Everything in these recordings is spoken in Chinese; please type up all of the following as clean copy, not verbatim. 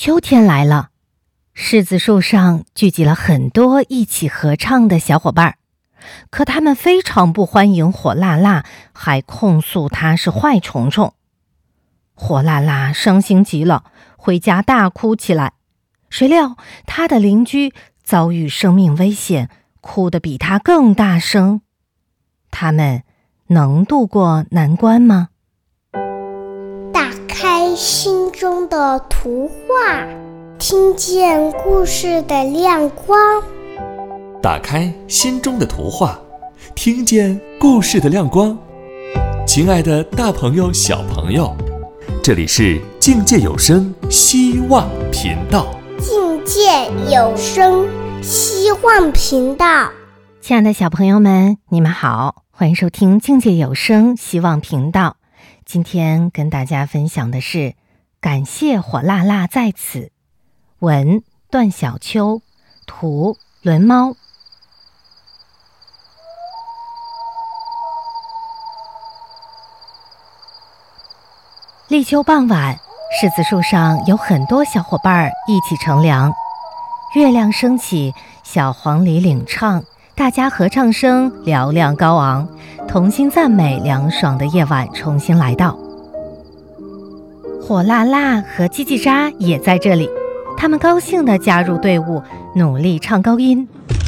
秋天来了，柿子树上聚集了很多一起合唱的小伙伴，可他们非常不欢迎火辣辣，还控诉他是坏虫虫。火辣辣伤心极了，回家大哭起来。谁料他的邻居遭遇生命危险，哭得比他更大声。他们能度过难关吗？ 打开心中的图画，听见故事的亮光。 打开心中的图画，听见故事的亮光。亲爱的大朋友小朋友，这里是境界有声希望频道。 境界有声希望频道。 亲爱的小朋友们，你们好，欢迎收听境界有声希望频道。今天跟大家分享的是感谢火辣辣在此，文段小秋，图轮猫。立秋傍晚，柿子树上有很多小伙伴一起乘凉。月亮升起，小黄鹂领唱，大家合唱声嘹亮高昂，同心赞美凉爽的夜晚重新来到。火辣辣和叽叽喳也在这里，他们高兴地加入队伍，努力唱高音。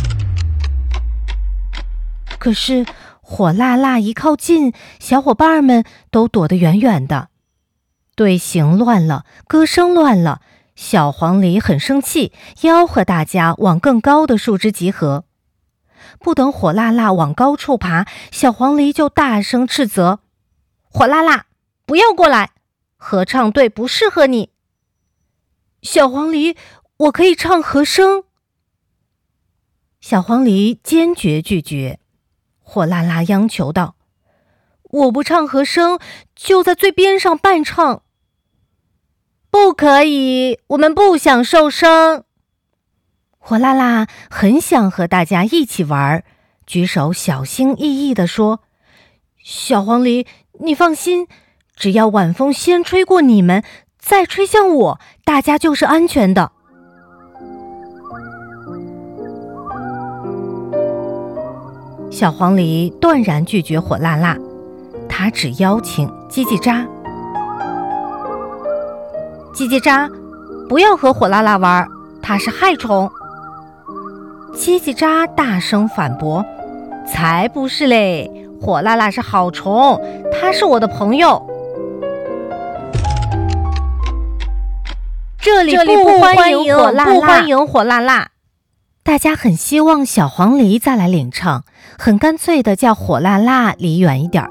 可是火辣辣一靠近，小伙伴们都躲得远远的。队形乱了，歌声乱了，小黄鹂很生气，吆喝大家往更高的树枝集合。不等火辣辣往高处爬，小黄鹂就大声斥责：火辣辣，不要过来，合唱队不适合你。小黄鹂，我可以唱和声。小黄鹂坚决拒绝。火辣辣央求道：我不唱和声，就在最边上伴唱。不可以，我们不想受伤。火辣辣很想和大家一起玩，举手小心翼翼地说：小黄鹂，你放心，只要晚风先吹过你们，再吹向我，大家就是安全的。小黄鹂断然拒绝火辣辣，他只邀请叽叽喳。叽叽喳，不要和火辣辣玩，它是害虫。叽叽喳大声反驳：才不是嘞，火辣辣是好虫，它是我的朋友。这里不欢迎火辣辣，不欢迎火辣辣。大家很希望小黄鹂再来领唱，很干脆地叫火辣辣离远一点。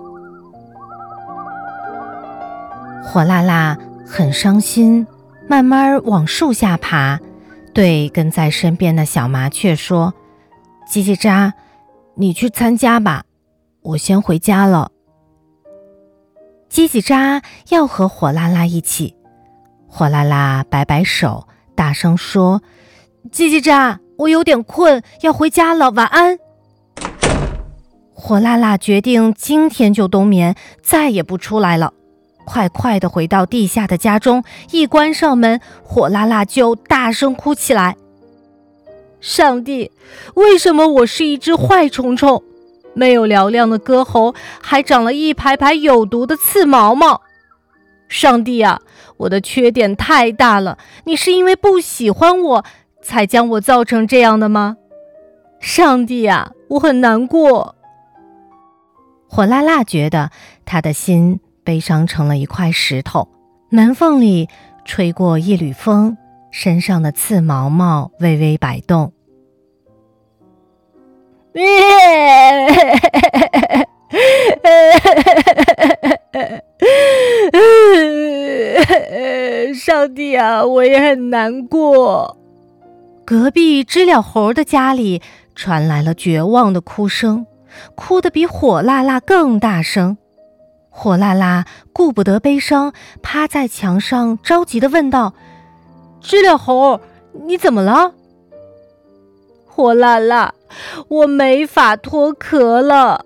火辣辣很伤心，慢慢往树下爬，对跟在身边的小麻雀说：叽叽喳，你去参加吧，我先回家了。叽叽喳要和火辣辣一起，火辣辣摆摆手，大声说：叽叽喳，我有点困，要回家了，晚安。火辣辣决定今天就冬眠，再也不出来了。快快地回到地下的家中，一关上门，火辣辣就大声哭起来：上帝，为什么我是一只坏虫虫？没有嘹亮的歌喉，还长了一排排有毒的刺毛毛。上帝啊，我的缺点太大了，你是因为不喜欢我，才将我造成这样的吗？上帝啊，我很难过。火辣辣觉得他的心悲伤成了一块石头，门缝里吹过一缕风，身上的刺毛毛微微摆动。上帝啊，我也很难过。隔壁知了猴的家里传来了绝望的哭声，哭得比火辣辣更大声。火辣辣顾不得悲伤，趴在墙上着急地问道：知了猴，你怎么了？火辣辣，我没法脱壳了。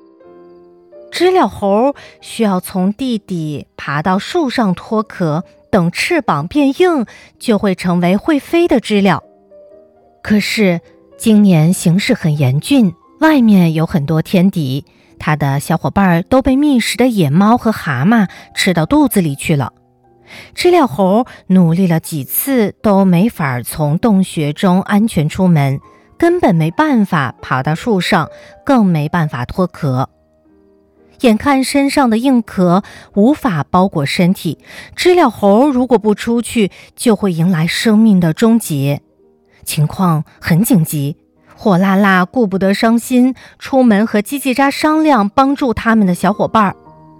知了猴需要从地底爬到树上脱壳， 等翅膀变硬，就会成为会飞的知了。可是今年形势很严峻，外面有很多天敌，他的小伙伴都被觅食的野猫和蛤蟆吃到肚子里去了。知了猴努力了几次都没法从洞穴中安全出门，根本没办法爬到树上，更没办法脱壳。眼看身上的硬壳无法包裹身体，知了猴如果不出去，就会迎来生命的终结。情况很紧急，火辣辣顾不得伤心，出门和叽叽喳商量帮助他们的小伙伴。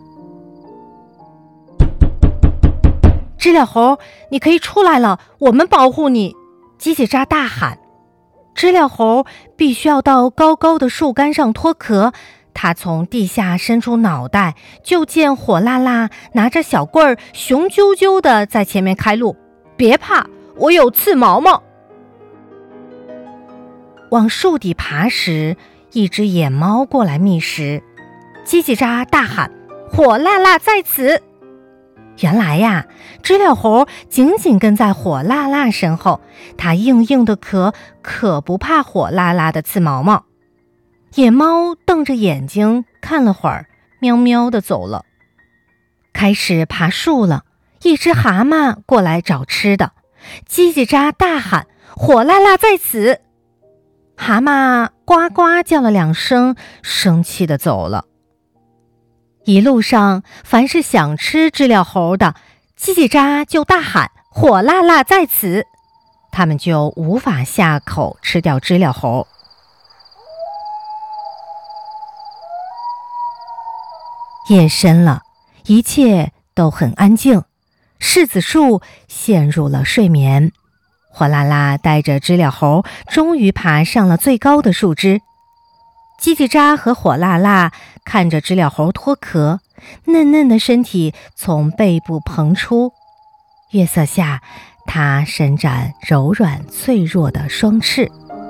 知了猴，你可以出来了，我们保护你！叽叽喳大喊。知了猴必须要到高高的树干上脱壳，他从地下伸出脑袋，就见火辣辣拿着小棍儿，雄赳赳地在前面开路。别怕，我有刺毛毛。往树底爬时，一只野猫过来觅食，叽叽喳大喊：火辣辣在此！原来呀，知了猴紧紧跟在火辣辣身后，它硬硬的壳可不怕火辣辣的刺毛毛。野猫瞪着眼睛看了会儿，喵喵地走了。开始爬树了，一只蛤蟆过来找吃的，叽叽喳大喊：火辣辣在此！蛤蟆呱呱叫了2声，生气地走了。一路上，凡是想吃知了猴的，叽叽喳就大喊：火辣辣在此！他们就无法下口吃掉知了猴。夜深了，一切都很安静，柿子树陷入了睡眠。火辣辣带着知了猴终于爬上了最高的树枝。叽叽喳和火辣辣看着知了猴脱壳，嫩嫩的身体从背部膨出，月色下，它伸展柔软脆弱的双翅。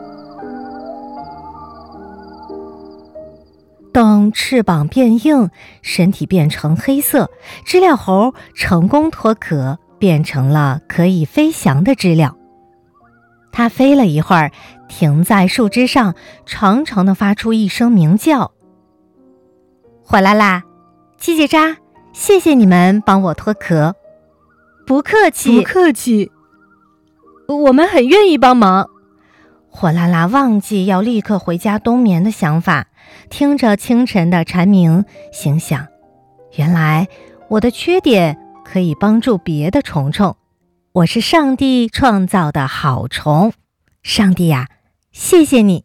等翅膀变硬，身体变成黑色，知了猴成功脱壳，变成了可以飞翔的知了。它飞了一会儿，停在树枝上，长长地发出一声鸣叫。火辣辣，叽叽喳，谢谢你们帮我脱壳。不客气， 不客气， 我们很愿意帮忙。火辣辣忘记要立刻回家冬眠的想法，听着清晨的蝉鸣，心想：原来我的缺点可以帮助别的虫虫。我是上帝创造的好虫，上帝呀，谢谢你。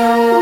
我